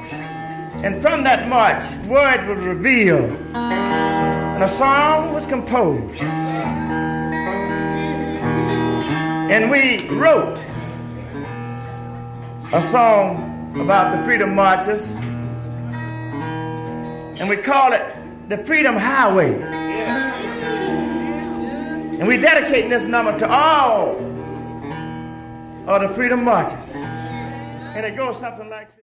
And from that march, words was revealed, and a song was composed. And we wrote a song about the freedom marchers, and we call it the Freedom Highway. And we're dedicating this number to all of the freedom marchers. And it goes something like this.